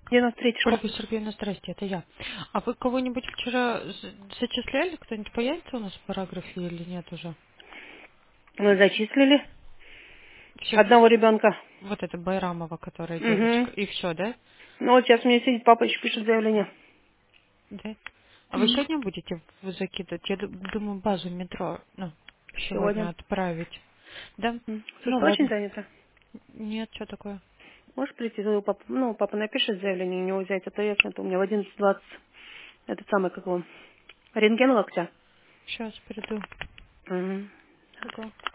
93 школа. Ольга Сергеевна, здрасте, это я. А вы кого-нибудь вчера зачисляли? Кто-нибудь появится у нас в параграфе или нет уже? Мы зачислили Всех, одного ребенка. вот это Байрамова, которая Угу. девочка. И все, да? Ну вот сейчас мне сидит, папа еще пишет заявление. Да. А вы Угу. сегодня будете закидывать? Я думаю, базу метро, ну, сегодня Сегодня. отправить. Да? Ну Слушай, очень ладно. занято. Нет, что такое? Можешь прийти? Ну, папа напишет заявление, у него взять это я, у меня в 11:20 этот самый, как его, рентген локтя. Сейчас приду. Угу. Ага.